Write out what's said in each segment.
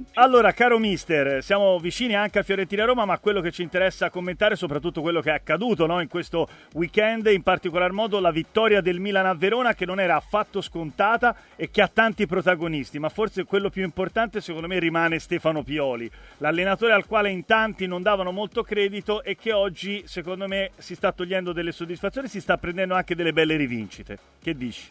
tutti. Allora, caro mister, siamo vicini anche a Fiorentina-Roma, ma quello che ci interessa commentare è soprattutto quello che è accaduto, no? In questo weekend, in particolar modo la vittoria del Milan a Verona, che non era affatto scontata e che ha tanti protagonisti, ma forse quello più importante secondo me rimane Stefano Pioli, l'allenatore al quale in tanti non davano molto credito e che oggi secondo me si sta togliendo delle soddisfazioni, si sta prendendo anche delle belle rivincite. Che dici?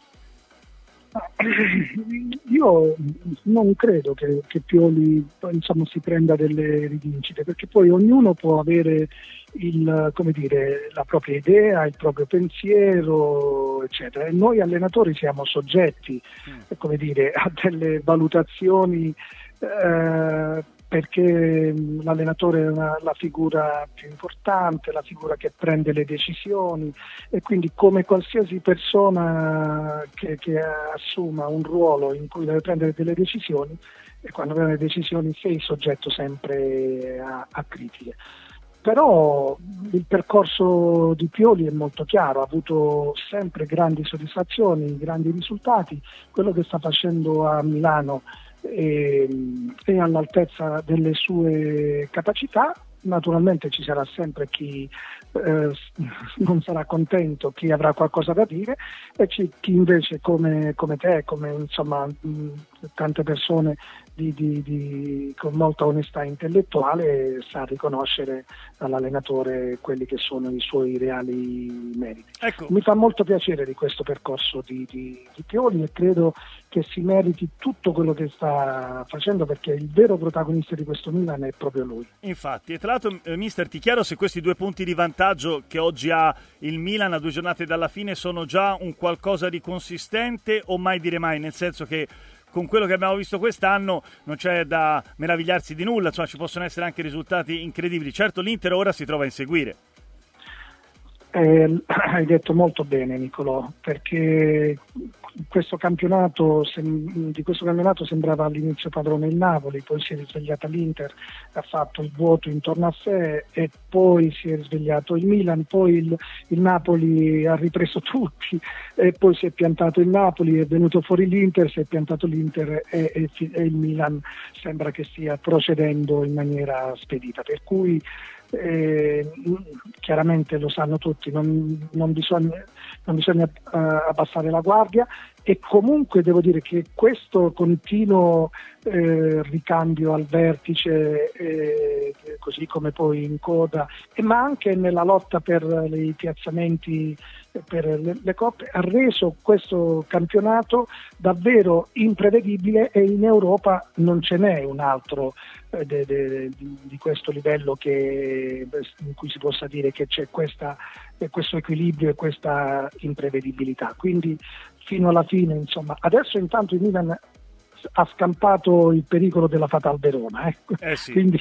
Io non credo che Pioli, insomma, si prenda delle rivincite, perché poi ognuno può avere come dire, la propria idea, il proprio pensiero, eccetera. E noi allenatori siamo soggetti, come dire, a delle valutazioni, perché l'allenatore è la figura più importante, la figura che prende le decisioni, e quindi come qualsiasi persona che assuma un ruolo in cui deve prendere delle decisioni, e quando prende le decisioni sei soggetto sempre a critiche. Però il percorso di Pioli è molto chiaro, ha avuto sempre grandi soddisfazioni, grandi risultati. Quello che sta facendo a Milano è all'altezza delle sue capacità. Naturalmente ci sarà sempre chi non sarà contento, chi avrà qualcosa da dire, e chi invece come te, come insomma tante persone con molta onestà intellettuale, sa riconoscere all'allenatore quelli che sono i suoi reali meriti. Ecco. Mi fa molto piacere di questo percorso di Pioli, e credo che si meriti tutto quello che sta facendo, perché il vero protagonista di questo Milan è proprio lui. Infatti, e tra l'altro, mister, ti chiedo se questi 2 punti di vantaggio che oggi ha il Milan a 2 giornate dalla fine sono già un qualcosa di consistente o mai dire mai, nel senso che con quello che abbiamo visto quest'anno non c'è da meravigliarsi di nulla, insomma ci possono essere anche risultati incredibili. Certo, l'Inter ora si trova a inseguire. Hai detto molto bene, Nicolò, perché di questo campionato sembrava all'inizio padrone il Napoli, poi si è risvegliata l'Inter, ha fatto il vuoto intorno a sé, e poi si è risvegliato il Milan, poi il Napoli ha ripreso tutti, e poi si è piantato il Napoli, è venuto fuori l'Inter, si è piantato l'Inter, e il Milan sembra che stia procedendo in maniera spedita, per cui chiaramente lo sanno tutti, non bisogna abbassare la guardia, e comunque devo dire che questo continuo ricambio al vertice, così come poi in coda, ma anche nella lotta per i piazzamenti per le coppe, ha reso questo campionato davvero imprevedibile, e in Europa non ce n'è un altro di questo livello in cui si possa dire che c'è questo equilibrio e questa imprevedibilità. Quindi fino alla fine, insomma, adesso intanto il Milan ha scampato il pericolo della Fatal Verona, ecco. Sì. Quindi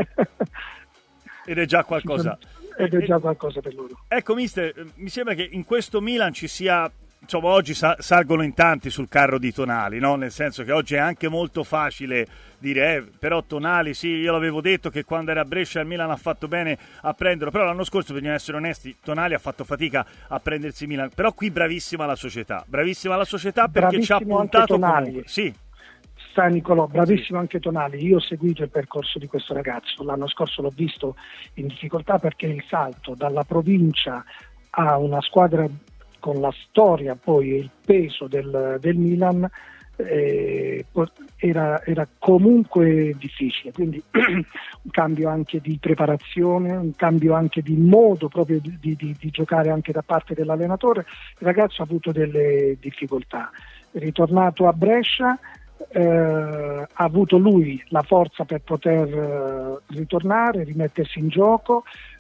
ed è già qualcosa. Ed è già qualcosa per loro. Ecco, mister, mi sembra che in questo Milan ci sia, insomma, oggi salgono in tanti sul carro di Tonali, no? Nel senso che oggi è anche molto facile dire però Tonali, sì, io l'avevo detto che quando era a Brescia il Milan ha fatto bene a prenderlo, però l'anno scorso, bisogna essere onesti, Tonali ha fatto fatica a prendersi Milan, però qui bravissima la società perché bravissimo ci ha puntato comunque. Sì. Sta Nicolò, bravissimo anche Tonali. Io ho seguito il percorso di questo ragazzo, l'anno scorso l'ho visto in difficoltà, perché il salto dalla provincia a una squadra con la storia poi e il peso del Milan era comunque difficile, quindi un cambio anche di preparazione, un cambio anche di modo proprio di giocare anche da parte dell'allenatore. Il ragazzo ha avuto delle difficoltà, è ritornato a Brescia, ha avuto lui la forza per poter ritornare, rimettersi in gioco,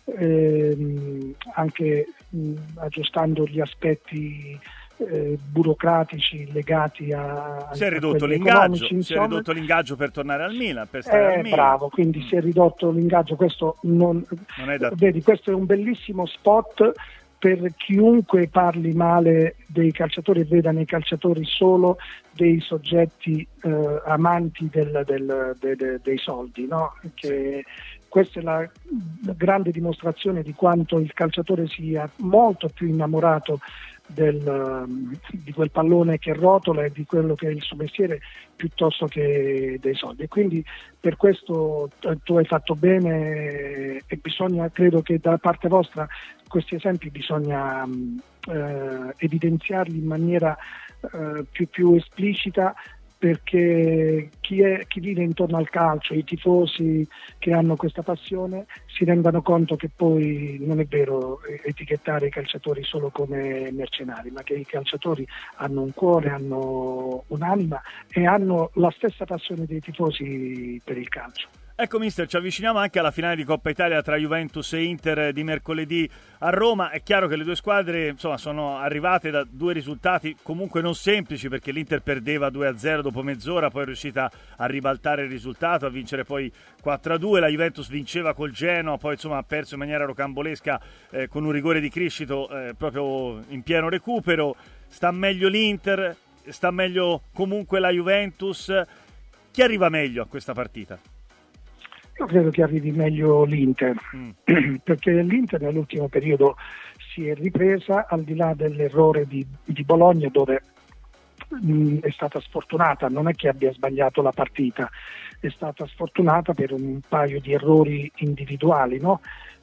anche aggiustando gli aspetti burocratici legati a si è ridotto l'ingaggio per tornare al Milan, per stare al Milan. Bravo, quindi si è ridotto l'ingaggio. Questo non è vedi, questo è un bellissimo spot per chiunque parli male dei calciatori e veda nei calciatori solo dei soggetti amanti dei soldi, no? Che questa è la grande dimostrazione di quanto il calciatore sia molto più innamorato di quel pallone che rotola e di quello che è il suo mestiere piuttosto che dei soldi. E quindi per questo tu hai fatto bene e credo che da parte vostra questi esempi bisogna evidenziarli in maniera più esplicita, perché chi vive intorno al calcio, i tifosi che hanno questa passione, si rendano conto che poi non è vero etichettare i calciatori solo come mercenari, ma che i calciatori hanno un cuore, hanno un'anima e hanno la stessa passione dei tifosi per il calcio. Ecco mister, ci avviciniamo anche alla finale di Coppa Italia tra Juventus e Inter di mercoledì a Roma. È chiaro che le due squadre sono arrivate da due risultati comunque non semplici, perché l'Inter perdeva 2-0 dopo mezz'ora, poi è riuscita a ribaltare il risultato, a vincere poi 4-2. La Juventus vinceva col Genoa, poi ha perso in maniera rocambolesca con un rigore di Criscito proprio in pieno recupero. Sta meglio l'Inter, sta meglio comunque la Juventus. Chi arriva meglio a questa partita? Io credo che arrivi meglio l'Inter, perché l'Inter nell'ultimo periodo si è ripresa, al di là dell'errore di Bologna, dove è stata sfortunata. Non è che abbia sbagliato la partita, è stata sfortunata per un paio di errori individuali, no?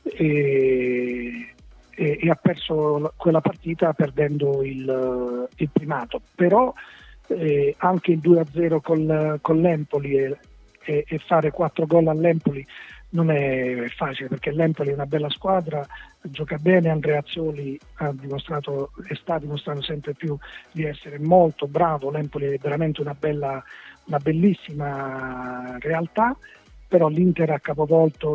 E ha perso quella partita perdendo il primato. Però anche il 2-0 con l'Empoli e fare 4 gol all'Empoli non è facile, perché l'Empoli è una bella squadra, gioca bene. Andrea Azzoli ha dimostrato e sta dimostrando sempre più di essere molto bravo. L'Empoli è veramente una bellissima realtà, però l'Inter ha capovolto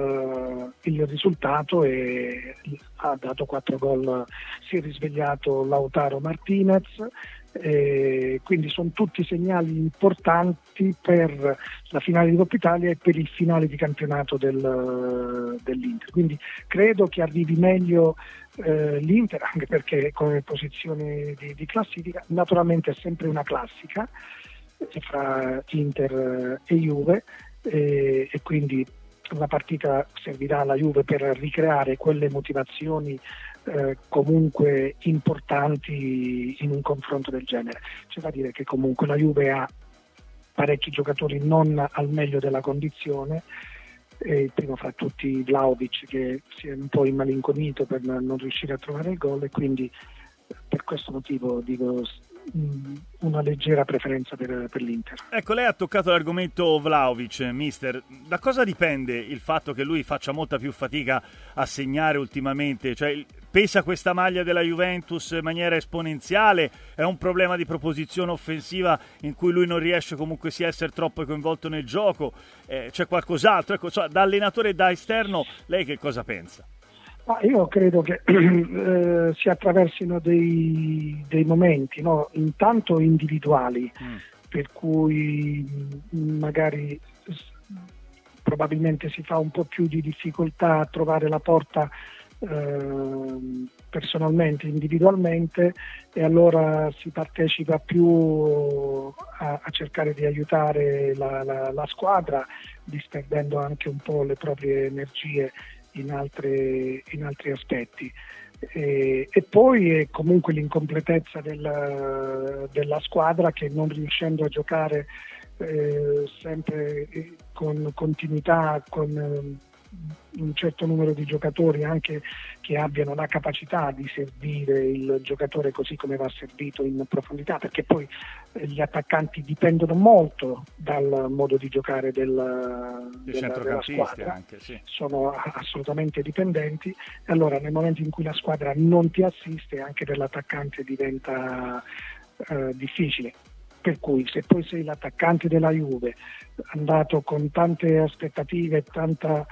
il risultato e ha dato 4 gol. Si è risvegliato Lautaro Martinez, quindi sono tutti segnali importanti per la finale di Coppa Italia e per il finale di campionato dell'Inter. Quindi credo che arrivi meglio l'Inter, anche perché come posizione di classifica naturalmente è sempre una classica fra Inter e Juve, e quindi la partita servirà alla Juve per ricreare quelle motivazioni comunque importanti in un confronto del genere. C'è da dire che comunque la Juve ha parecchi giocatori non al meglio della condizione, il primo fra tutti Vlahovic, che si è un po' immalinconito per non riuscire a trovare il gol, e quindi per questo motivo dico una leggera preferenza per l'Inter. Ecco, lei ha toccato l'argomento Vlahovic, mister. Da cosa dipende il fatto che lui faccia molta più fatica a segnare ultimamente? Cioè, pesa questa maglia della Juventus in maniera esponenziale? È un problema di proposizione offensiva in cui lui non riesce comunque sia a essere troppo coinvolto nel gioco? C'è qualcos'altro? Ecco, da allenatore e da esterno, lei che cosa pensa? Io credo che si attraversino dei momenti, no? Intanto individuali, per cui magari probabilmente si fa un po' più di difficoltà a trovare la porta personalmente, individualmente, e allora si partecipa più a cercare di aiutare la squadra, disperdendo anche un po' le proprie energie in altri aspetti. E poi è comunque l'incompletezza della squadra, che non riuscendo a giocare sempre con continuità, con un certo numero di giocatori anche che abbiano la capacità di servire il giocatore così come va servito in profondità, perché poi gli attaccanti dipendono molto dal modo di giocare della squadra, anche, sì. Sono assolutamente dipendenti, e allora nel momento in cui la squadra non ti assiste, anche per l'attaccante diventa difficile. Per cui se poi sei l'attaccante della Juve, andato con tante aspettative, tanta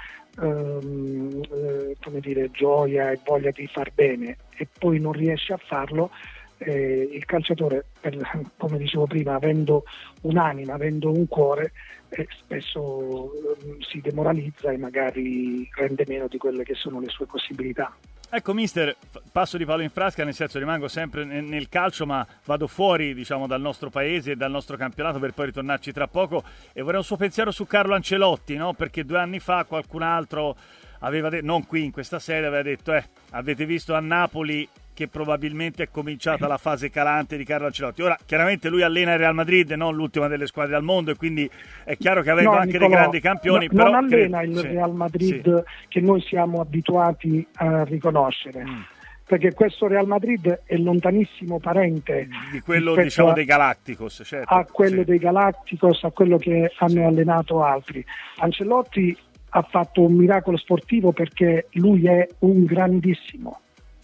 gioia e voglia di far bene, e poi non riesci a farlo, il calciatore, come dicevo prima, avendo un'anima, avendo un cuore, spesso si demoralizza e magari rende meno di quelle che sono le sue possibilità. Ecco mister, passo di palo in frasca, nel senso rimango sempre nel calcio, ma vado fuori dal nostro paese e dal nostro campionato per poi ritornarci tra poco, e vorrei un suo pensiero su Carlo Ancelotti, no? Perché 2 anni fa qualcun altro aveva detto, non qui in questa sede, aveva detto avete visto a Napoli che probabilmente è cominciata la fase calante di Carlo Ancelotti. Ora, chiaramente lui allena il Real Madrid, non l'ultima delle squadre al mondo, e quindi è chiaro che avendo anche Nicolò, dei grandi campioni... non però allena il Real Madrid che noi siamo abituati a riconoscere. Perché questo Real Madrid è lontanissimo parente di quello, diciamo, dei Galacticos, certo. A quello dei Galacticos, a quello che hanno allenato altri. Ancelotti ha fatto un miracolo sportivo perché lui è un grandissimo.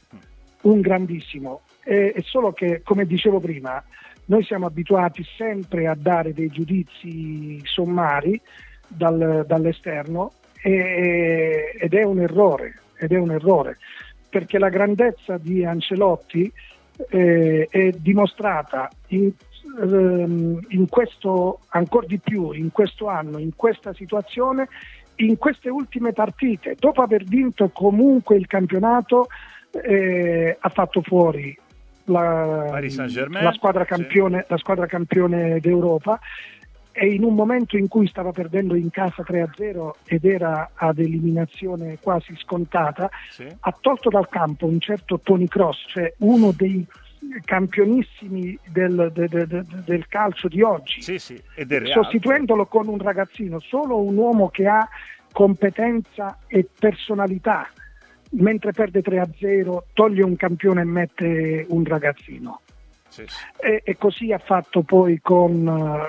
È solo che, come dicevo prima, noi siamo abituati sempre a dare dei giudizi sommari dall'esterno ed è un errore. Perché la grandezza di Ancelotti è dimostrata in questo, ancora di più in questo anno, in questa situazione, in queste ultime partite. Dopo aver vinto comunque il campionato, ha fatto fuori la squadra campione d'Europa, e in un momento in cui stava perdendo in casa 3-0 ed era ad eliminazione quasi scontata, ha tolto dal campo un certo Toni Kroos, cioè uno dei campionissimi del calcio di oggi, sostituendolo con un ragazzino, solo un uomo che ha competenza e personalità, mentre perde 3-0 toglie un campione e mette un ragazzino. E così ha fatto poi con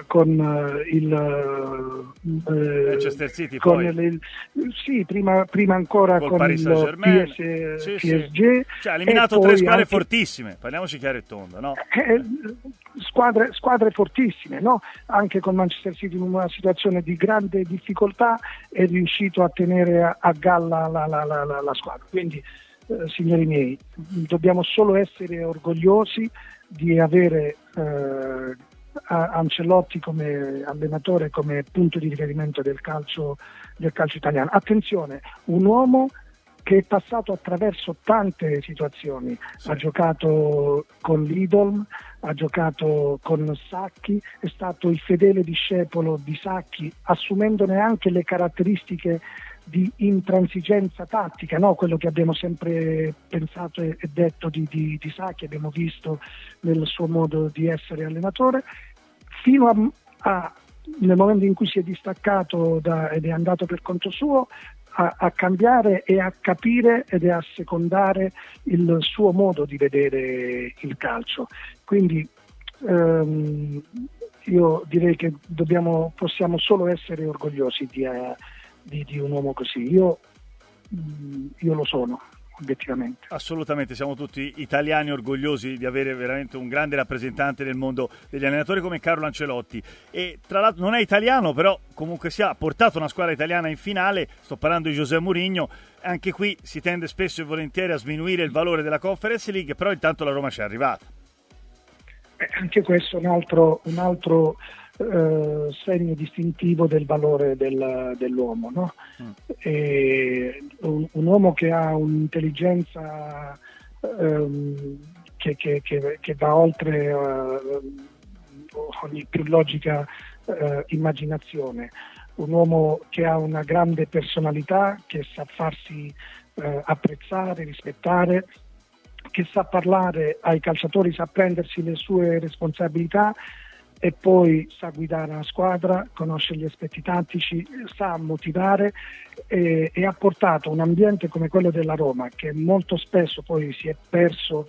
il Manchester City, prima ancora con Paris il PSG. Cioè, ha eliminato tre squadre fortissime, parliamoci chiaro e tondo, no? Squadre fortissime, no? Anche con Manchester City in una situazione di grande difficoltà è riuscito a tenere a galla la squadra. Quindi, signori miei, dobbiamo solo essere orgogliosi di avere Ancelotti come allenatore, come punto di riferimento del calcio italiano. Attenzione, un uomo che è passato attraverso tante situazioni, ha giocato con l'Idolm, ha giocato con Sacchi, è stato il fedele discepolo di Sacchi, assumendone anche le caratteristiche di intransigenza tattica, no? Quello che abbiamo sempre pensato e detto di Sacchi, abbiamo visto nel suo modo di essere allenatore, fino a nel momento in cui si è distaccato ed è andato per conto suo, a cambiare e a capire ed a secondare il suo modo di vedere il calcio. Quindi io direi che possiamo solo essere orgogliosi di un uomo così. Io lo sono, obiettivamente. Assolutamente, siamo tutti italiani orgogliosi di avere veramente un grande rappresentante del mondo degli allenatori come Carlo Ancelotti, e tra l'altro non è italiano, però comunque sia ha portato una squadra italiana in finale. Sto parlando di José Mourinho. Anche qui si tende spesso e volentieri a sminuire il valore della Conference League, però intanto la Roma ci è arrivata. Anche questo è un altro segno distintivo del valore dell'uomo, no? Un uomo che ha un'intelligenza che va oltre ogni più logica immaginazione, un uomo che ha una grande personalità, che sa farsi apprezzare, rispettare, che sa parlare ai calciatori, sa prendersi le sue responsabilità e poi sa guidare una squadra, conosce gli aspetti tattici, sa motivare e ha portato un ambiente come quello della Roma, che molto spesso poi si è perso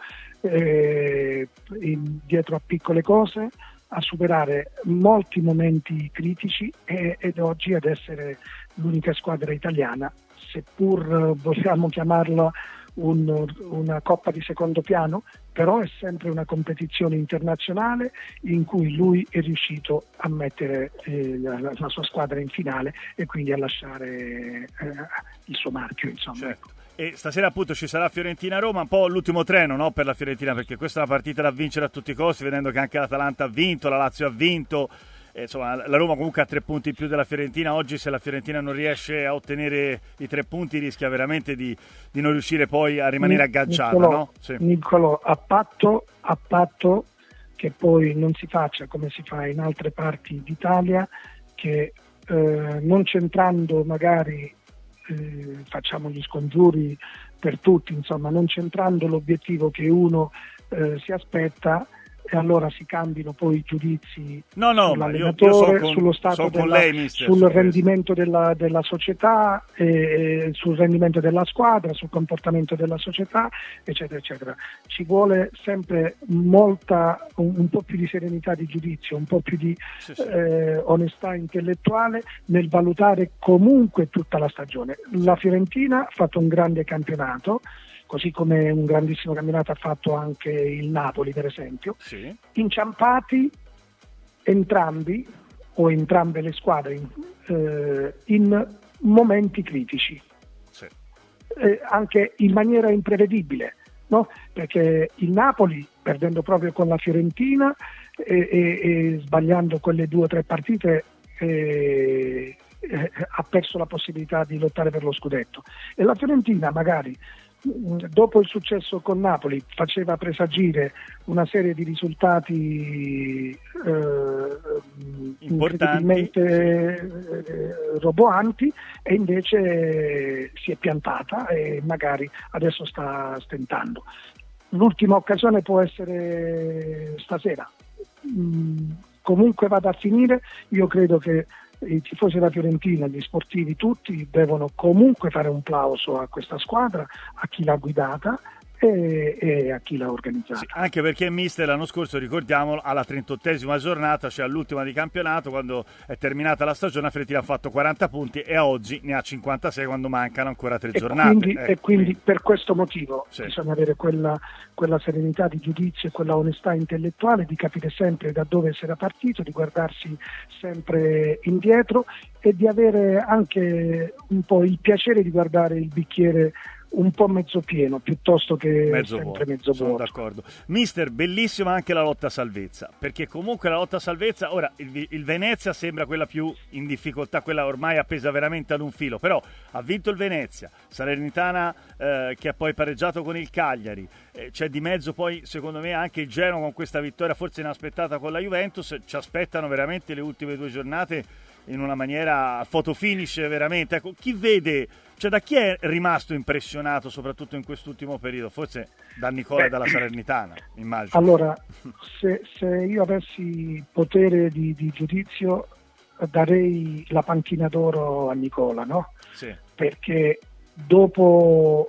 dietro a piccole cose, a superare molti momenti critici ed oggi ad essere l'unica squadra italiana, seppur vogliamo chiamarla una coppa di secondo piano, però è sempre una competizione internazionale in cui lui è riuscito a mettere la sua squadra in finale e quindi a lasciare il suo marchio, insomma. Certo. E stasera appunto ci sarà Fiorentina-Roma, un po' l'ultimo treno, no, per la Fiorentina, perché questa è una partita da vincere a tutti i costi, vedendo che anche l'Atalanta ha vinto, la Lazio ha vinto. Insomma, la Roma comunque ha 3 punti in più della Fiorentina. Oggi, se la Fiorentina non riesce a ottenere i 3 punti, rischia veramente di non riuscire poi a rimanere agganciata, no? Sì. Niccolò, a patto che poi non si faccia come si fa in altre parti d'Italia, che non centrando magari facciamo gli scongiuri per tutti, insomma, non centrando l'obiettivo che uno si aspetta, e allora si cambino poi i giudizi sull'allenatore, sullo stato sul rendimento della società, sul rendimento della squadra, sul comportamento della società, eccetera, eccetera. Ci vuole sempre un po' più di serenità di giudizio, un po' più di onestà intellettuale nel valutare comunque tutta la stagione. La Fiorentina ha fatto un grande campionato, così come un grandissimo campionato ha fatto anche il Napoli, per esempio, inciampati entrambi o entrambe le squadre in momenti critici, anche in maniera imprevedibile, no? Perché il Napoli, perdendo proprio con la Fiorentina e sbagliando quelle 2 o 3 partite, ha perso la possibilità di lottare per lo scudetto, e la Fiorentina magari dopo il successo con Napoli faceva presagire una serie di risultati incredibilmente roboanti, e invece si è piantata e magari adesso sta stentando. L'ultima occasione può essere stasera. Comunque vada a finire, io credo che i tifosi della Fiorentina, gli sportivi tutti, devono comunque fare un plauso a questa squadra, a chi l'ha guidata e a chi l'ha organizzata. Sì, anche perché mister l'anno scorso, ricordiamolo, alla 38esima giornata, cioè all'ultima di campionato, quando è terminata la stagione, la Fiorentina ha fatto 40 punti e oggi ne ha 56 quando mancano ancora 3 giornate. Quindi per questo motivo bisogna avere quella serenità di giudizio e quella onestà intellettuale di capire sempre da dove si era partito, di guardarsi sempre indietro e di avere anche un po' il piacere di guardare il bicchiere un po' mezzo pieno piuttosto che mezzo vuoto. Sono d'accordo. Mister, bellissima anche la lotta a salvezza, perché comunque la lotta a salvezza, ora il Venezia sembra quella più in difficoltà, quella ormai appesa veramente ad un filo, però ha vinto il Venezia, Salernitana che ha poi pareggiato con il Cagliari, c'è di mezzo poi secondo me anche il Genoa con questa vittoria forse inaspettata con la Juventus. Ci aspettano veramente le ultime 2 giornate in una maniera photo finish veramente. Ecco, chi vede, cioè da chi è rimasto impressionato soprattutto in quest'ultimo periodo? Forse da Nicola e dalla Salernitana, immagino. Allora, se io avessi potere di giudizio, darei la panchina d'oro a Nicola, no? Sì. Perché dopo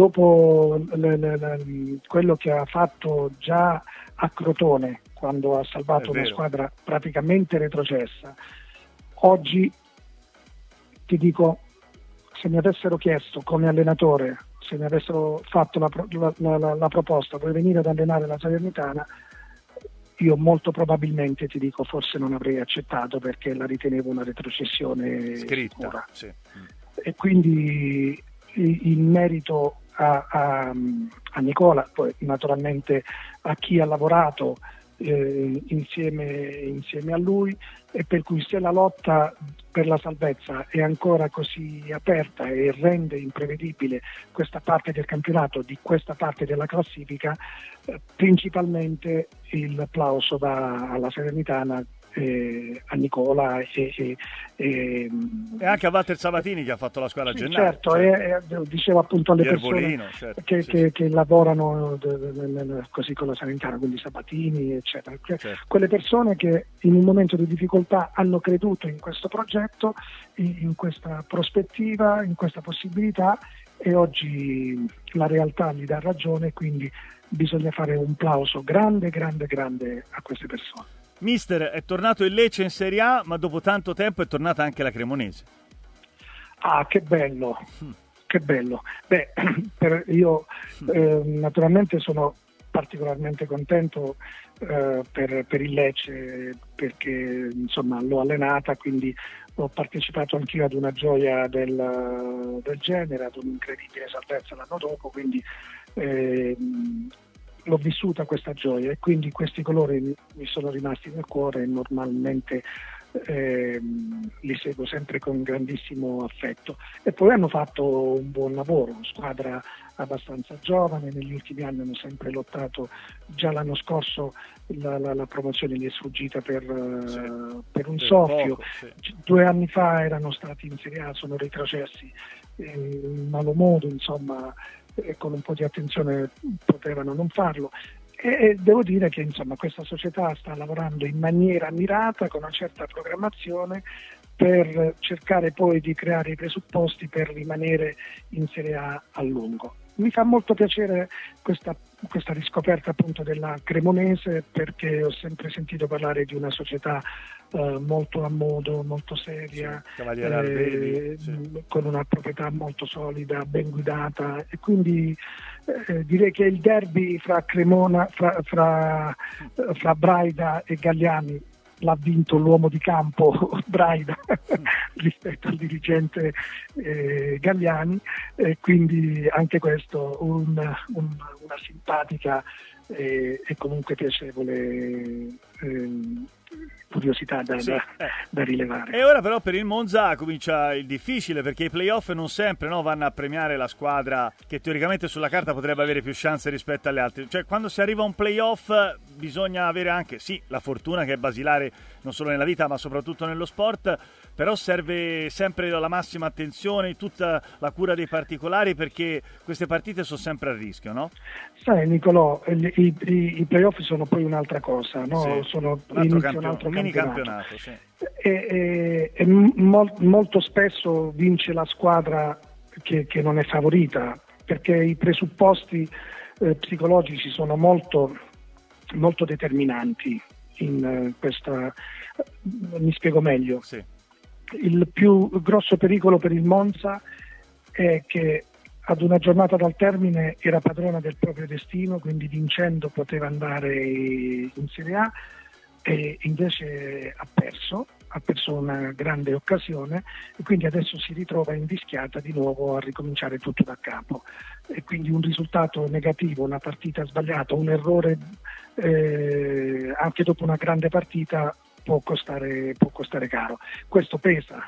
quello che ha fatto già a Crotone, quando ha salvato una squadra praticamente retrocessa, oggi ti dico, se mi avessero chiesto come allenatore, se mi avessero fatto la proposta, vuoi venire ad allenare la Salernitana, io molto probabilmente ti dico forse non avrei accettato, perché la ritenevo una retrocessione sicura. Sì. E quindi il merito a Nicola, poi naturalmente a chi ha lavorato insieme a lui, e per cui se la lotta per la salvezza è ancora così aperta e rende imprevedibile questa parte del campionato, di questa parte della classifica, principalmente il plauso va alla Salernitana, a Nicola e anche a Walter Sabatini, che ha fatto la squadra a gennaio. Certo, dicevo appunto alle persone che lavorano così con la Salernitana, quindi Sabatini eccetera, quelle persone che in un momento di difficoltà hanno creduto in questo progetto, in questa prospettiva, in questa possibilità, e oggi la realtà gli dà ragione, quindi bisogna fare un plauso grande a queste persone. Mister, è tornato il Lecce in Serie A, ma dopo tanto tempo è tornata anche la Cremonese. Ah, che bello, che bello. Beh, io naturalmente sono particolarmente contento per il Lecce, perché insomma l'ho allenata, quindi ho partecipato anch'io ad una gioia del genere, ad un'incredibile salvezza l'anno dopo, quindi l'ho vissuta questa gioia, e quindi questi colori mi sono rimasti nel cuore, e normalmente li seguo sempre con grandissimo affetto. E poi hanno fatto un buon lavoro, una squadra abbastanza giovane, negli ultimi anni hanno sempre lottato, già l'anno scorso la promozione gli è sfuggita per un soffio, poco, sì. 2 anni fa erano stati in Serie A, sono retrocessi in malo modo, insomma, con un po' di attenzione potevano non farlo. E devo dire che insomma questa società sta lavorando in maniera mirata, con una certa programmazione, per cercare poi di creare i presupposti per rimanere in Serie A a lungo. Mi fa molto piacere questa riscoperta appunto della Cremonese, perché ho sempre sentito parlare di una società molto a modo, molto seria, sì, Cavaliere Arvedi, sì. Con una proprietà molto solida, ben guidata, e quindi direi che il derby fra Cremona, fra Braida e Galliani l'ha vinto l'uomo di campo Braida rispetto al dirigente Galliani, quindi anche questo una simpatica e comunque piacevole curiosità da rilevare. E ora però per il Monza comincia il difficile, perché i playoff non sempre vanno a premiare la squadra che teoricamente sulla carta potrebbe avere più chance rispetto alle altre. Cioè, quando si arriva a un playoff bisogna avere anche la fortuna, che è basilare non solo nella vita ma soprattutto nello sport, però serve sempre la massima attenzione, tutta la cura dei particolari, perché queste partite sono sempre a rischio, no? Sai Nicolò, i playoff sono poi un'altra cosa, no? Sì. Sono un altro mini campionato, sì. E molto spesso vince la squadra che non è favorita, perché i presupposti psicologici sono molto, molto determinanti in questa. Mi spiego meglio. Sì. Il più grosso pericolo per il Monza è che ad una giornata dal termine era padrona del proprio destino, quindi vincendo poteva andare in Serie A, e invece ha perso una grande occasione, e quindi adesso si ritrova invischiata di nuovo a ricominciare tutto da capo, e quindi un risultato negativo, una partita sbagliata, un errore anche dopo una grande partita può costare caro. Questo pesa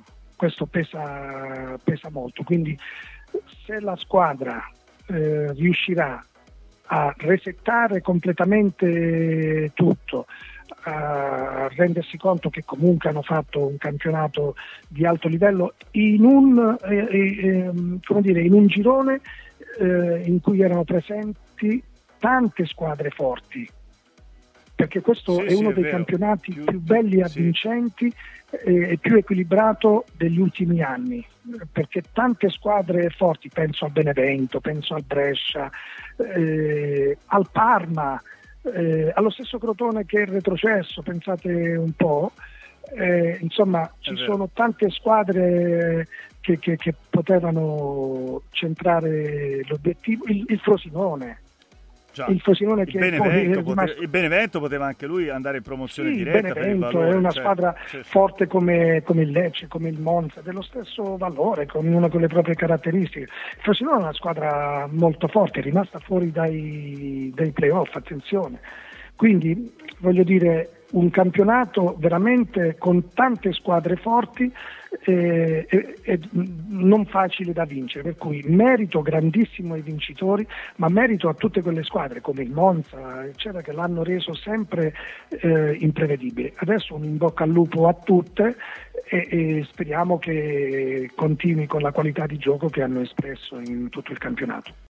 molto, quindi se la squadra riuscirà a resettare completamente tutto, a rendersi conto che comunque hanno fatto un campionato di alto livello in un girone in cui erano presenti tante squadre forti, perché questo è uno dei campionati più belli e avvincenti e più equilibrato degli ultimi anni, perché tante squadre forti, penso al Benevento, penso al Brescia, al Parma, allo stesso Crotone che è retrocesso, pensate un po', insomma ci sono tante squadre che potevano centrare l'obiettivo, il Frosinone. Già. Il Frosinone il Benevento poteva anche lui andare in promozione diretta. Il Benevento è una squadra forte come il Lecce, come il Monza, dello stesso valore, con una con le proprie caratteristiche. Il Frosinone è una squadra molto forte, è rimasta fuori dai playoff, attenzione. Quindi voglio dire, un campionato veramente con tante squadre forti e non facile da vincere, per cui merito grandissimo ai vincitori, ma merito a tutte quelle squadre come il Monza eccetera, che l'hanno reso sempre imprevedibile. Adesso un in bocca al lupo a tutte e speriamo che continui con la qualità di gioco che hanno espresso in tutto il campionato.